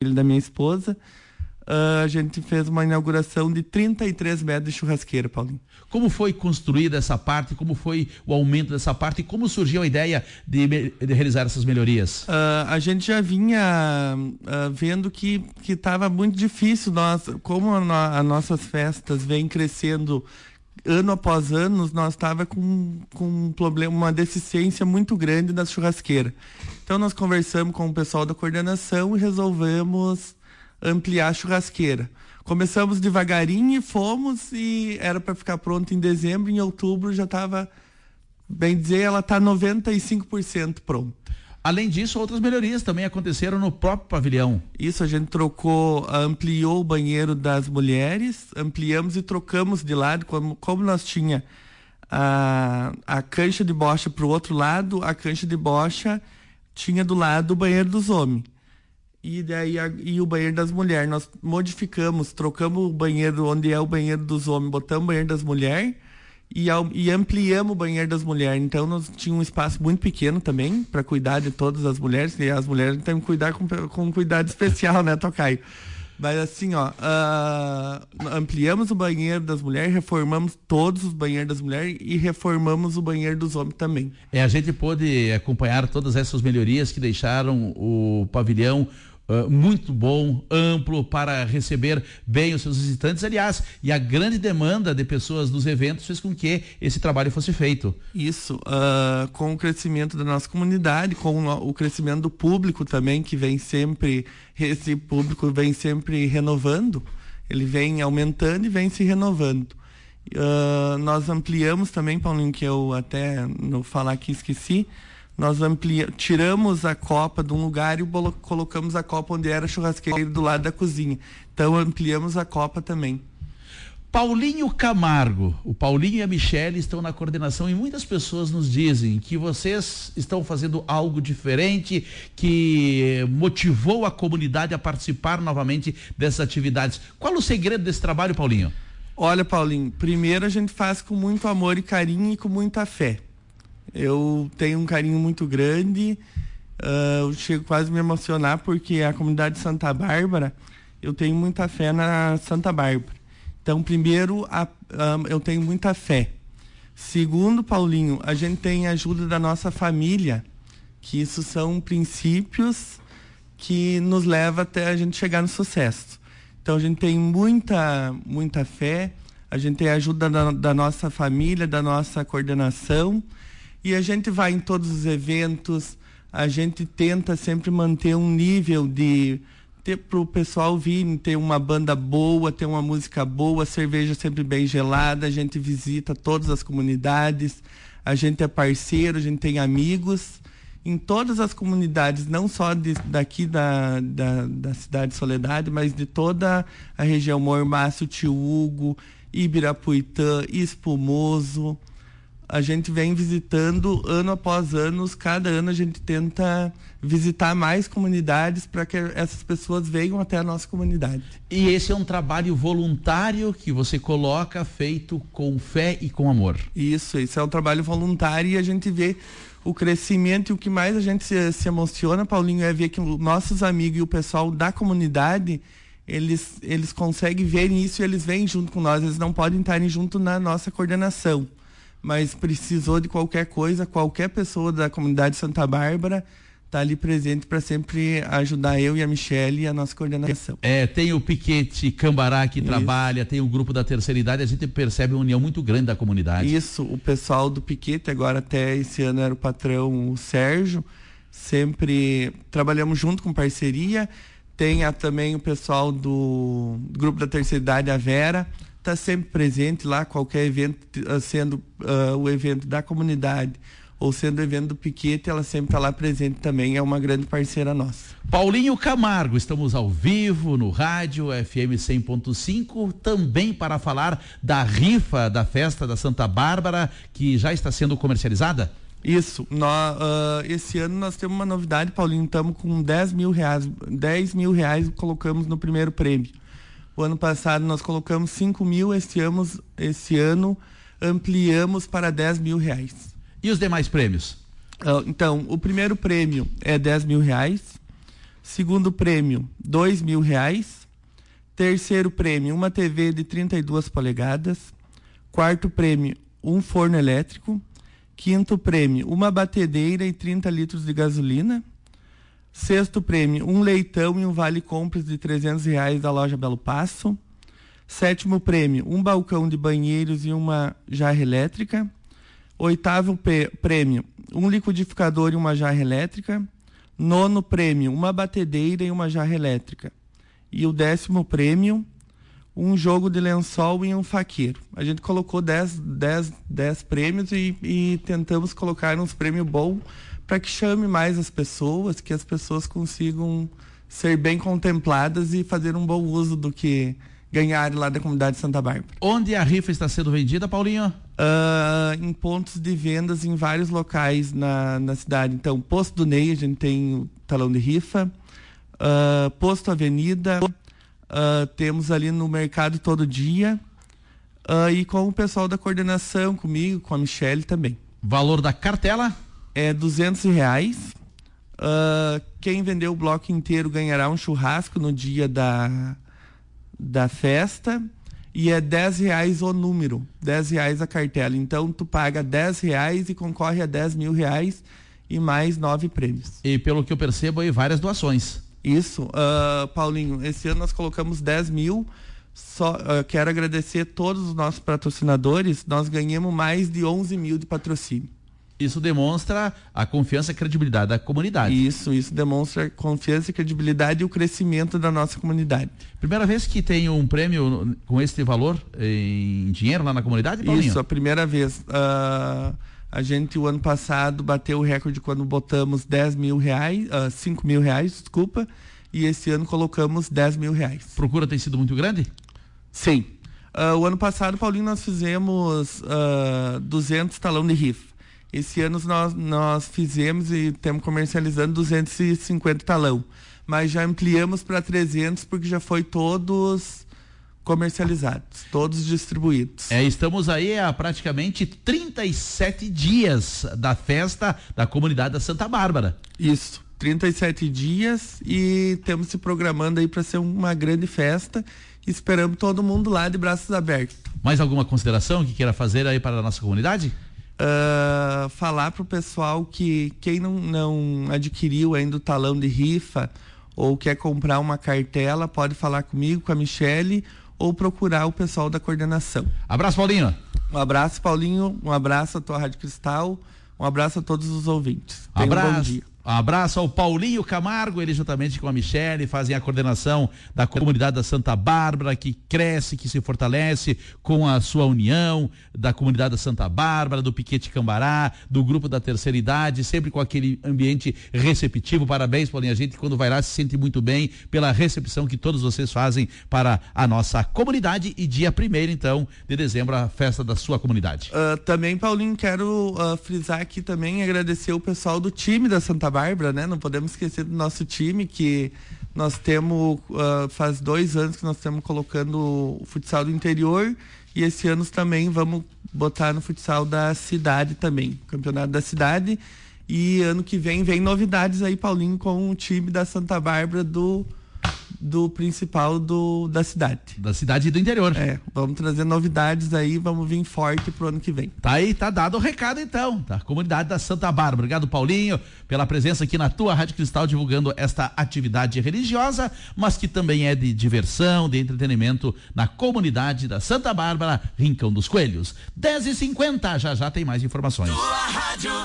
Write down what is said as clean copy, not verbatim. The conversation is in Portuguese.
da minha esposa, a gente fez uma inauguração de 33 metros de churrasqueira, Paulinho. Como foi construída essa parte? Como foi o aumento dessa parte? E como surgiu a ideia de realizar essas melhorias? A gente já vinha vendo que estava muito difícil. Como as nossas festas vêm crescendo ano após ano, nós estava com um problema, uma deficiência muito grande das churrasqueiras. Então nós conversamos com o pessoal da coordenação e resolvemos ampliar a churrasqueira. Começamos devagarinho e fomos, e era para ficar pronto em dezembro. Em outubro já estava, bem dizer, ela está 95% pronta. Além disso, outras melhorias também aconteceram no próprio pavilhão. Isso, a gente ampliou o banheiro das mulheres, ampliamos e trocamos de lado, como nós tinha a cancha de bocha para o outro lado, a cancha de bocha tinha do lado o banheiro dos homens. E daí o banheiro das mulheres. Nós modificamos, trocamos o banheiro onde é o banheiro dos homens, botamos o banheiro das mulheres e ampliamos o banheiro das mulheres. Então nós tínhamos um espaço muito pequeno também para cuidar de todas as mulheres, e as mulheres têm que cuidar com cuidado especial, né, Tocaio? Mas assim, ampliamos o banheiro das mulheres, reformamos todos os banheiros das mulheres e reformamos o banheiro dos homens também. A gente pôde acompanhar todas essas melhorias que deixaram o pavilhão muito bom, amplo, para receber bem os seus visitantes. Aliás, e a grande demanda de pessoas dos eventos fez com que esse trabalho fosse feito. Isso, com o crescimento da nossa comunidade, com o crescimento do público também, que vem sempre, esse público vem sempre renovando, ele vem aumentando e vem se renovando. Nós ampliamos também, Paulinho, que eu até no falar aqui esqueci, nós tiramos a copa de um lugar e colocamos a copa onde era a churrasqueira do lado da cozinha. Então ampliamos a copa também. Paulinho Camargo, o Paulinho e a Michele estão na coordenação e muitas pessoas nos dizem que vocês estão fazendo algo diferente, que motivou a comunidade a participar novamente dessas atividades. Qual o segredo desse trabalho, Paulinho? Olha, Paulinho, primeiro a gente faz com muito amor e carinho e com muita fé. Eu tenho um carinho muito grande, eu chego quase a me emocionar porque a comunidade de Santa Bárbara, eu tenho muita fé na Santa Bárbara. Então, primeiro, eu tenho muita fé. Segundo, Paulinho, a gente tem a ajuda da nossa família, que isso são princípios que nos levam até a gente chegar no sucesso. Então, a gente tem muita fé, a gente tem a ajuda da nossa família, da nossa coordenação, e a gente vai em todos os eventos, a gente tenta sempre manter um nível para o pessoal vir, ter uma banda boa, ter uma música boa, cerveja sempre bem gelada, a gente visita todas as comunidades, a gente é parceiro, a gente tem amigos em todas as comunidades, não só daqui da cidade de Soledade, mas de toda a região Mormaço, Tio Hugo, Ibirapuitã, Espumoso. A gente vem visitando ano após ano, cada ano a gente tenta visitar mais comunidades para que essas pessoas venham até a nossa comunidade. E esse é um trabalho voluntário que você coloca, feito com fé e com amor. Isso é um trabalho voluntário e a gente vê o crescimento, e o que mais a gente se emociona, Paulinho, é ver que os nossos amigos e o pessoal da comunidade, eles conseguem ver isso e eles vêm junto com nós, eles não podem estar junto na nossa coordenação. Mas precisou de qualquer coisa, qualquer pessoa da comunidade de Santa Bárbara está ali presente para sempre ajudar eu e a Michele e a nossa coordenação. Tem o Piquete Cambará que trabalha, tem o grupo da terceira idade, a gente percebe uma união muito grande da comunidade. Isso, o pessoal do Piquete, agora até esse ano era o patrão, o Sérgio, sempre trabalhamos junto com parceria. Tem também o pessoal do grupo da terceira idade, a Vera, está sempre presente lá, qualquer evento, sendo o evento da comunidade ou sendo o evento do Piquete, ela sempre está lá presente também, é uma grande parceira nossa. Paulinho Camargo, estamos ao vivo no rádio FM 100.5, também para falar da rifa da festa da Santa Bárbara, que já está sendo comercializada? Isso, esse ano nós temos uma novidade, Paulinho, estamos com 10 mil reais colocamos no primeiro prêmio. O ano passado nós colocamos 5 mil, esse ano ampliamos para 10 mil reais. E os demais prêmios? Então, o primeiro prêmio é 10 mil reais, Segundo prêmio, R$2.000. Terceiro prêmio, uma TV de 32 polegadas. Quarto prêmio, um forno elétrico. Quinto prêmio, uma batedeira e 30 litros de gasolina. Sexto prêmio, um leitão e um vale-compras de R$300 da loja Belo Passo. Sétimo prêmio, um balcão de banheiros e uma jarra elétrica. Oitavo prêmio, um liquidificador e uma jarra elétrica. Nono prêmio, uma batedeira e uma jarra elétrica. E o 10º prêmio, um jogo de lençol e um faqueiro. A gente colocou 10 prêmios e tentamos colocar uns prêmios bons para que chame mais as pessoas, que as pessoas consigam ser bem contempladas e fazer um bom uso do que ganharem lá da comunidade de Santa Bárbara. Onde a rifa está sendo vendida, Paulinho? Em pontos de vendas em vários locais na cidade. Então, Posto do Ney, a gente tem o talão de rifa. Posto Avenida, temos ali no Mercado Todo Dia, e com o pessoal da coordenação, comigo, com a Michele também. Valor da cartela? É R$200. Quem vender o bloco inteiro ganhará um churrasco no dia da festa, e é R$10 o número, R$10 a cartela. Então tu paga R$10 e concorre a R$10.000 e mais 9 prêmios. E pelo que eu percebo aí, várias doações. Isso, Paulinho, esse ano nós colocamos 10 mil, quero agradecer todos os nossos patrocinadores, nós ganhamos mais de 11 mil de patrocínio. Isso demonstra a confiança e credibilidade da comunidade. Isso demonstra a confiança e credibilidade e o crescimento da nossa comunidade. Primeira vez que tem um prêmio com esse valor em dinheiro lá na comunidade, Paulinho? Isso, a primeira vez. A gente, o ano passado, bateu o recorde quando botamos R$5.000, desculpa, e esse ano colocamos R$10.000. Procura tem sido muito grande? Sim. O ano passado, Paulinho, nós fizemos 200 talão de rifa. Esse ano nós fizemos e estamos comercializando 250 talão, mas já ampliamos para 300 porque já foi todos comercializados, todos distribuídos. Estamos aí há praticamente 37 dias da festa da comunidade da Santa Bárbara. Isso, 37 dias e estamos se programando aí para ser uma grande festa. Esperamos todo mundo lá de braços abertos. Mais alguma consideração que queira fazer aí para a nossa comunidade? Falar para o pessoal que quem não adquiriu ainda o talão de rifa ou quer comprar uma cartela, pode falar comigo, com a Michele, ou procurar o pessoal da coordenação. Abraço, Paulinho. Um abraço, Paulinho, um abraço à tua Rádio Cristal, um abraço a todos os ouvintes. Tenha um bom dia. Um abraço ao Paulinho Camargo, ele juntamente com a Michele fazem a coordenação da comunidade da Santa Bárbara, que cresce, que se fortalece com a sua união, da comunidade da Santa Bárbara, do Piquete Cambará, do grupo da terceira idade, sempre com aquele ambiente receptivo. Parabéns, Paulinho, a gente quando vai lá se sente muito bem pela recepção que todos vocês fazem para a nossa comunidade. E dia 1º, então, de dezembro, a festa da sua comunidade. Também, Paulinho, quero frisar aqui também e agradecer o pessoal do time da Santa Bárbara, né? Não podemos esquecer do nosso time, que nós temos, faz 2 anos que nós estamos colocando o futsal do interior, e esse ano também vamos botar no futsal da cidade também, campeonato da cidade, e ano que vem novidades aí, Paulinho, com o time da Santa Bárbara do principal da cidade. Da cidade e do interior. Vamos trazer novidades aí, vamos vir forte pro ano que vem. Tá aí, tá dado o recado então, da comunidade da Santa Bárbara. Obrigado, Paulinho, pela presença aqui na tua Rádio Cristal, divulgando esta atividade religiosa, mas que também é de diversão, de entretenimento na comunidade da Santa Bárbara, Rincão dos Coelhos. 10h50, já tem mais informações. Tua Rádio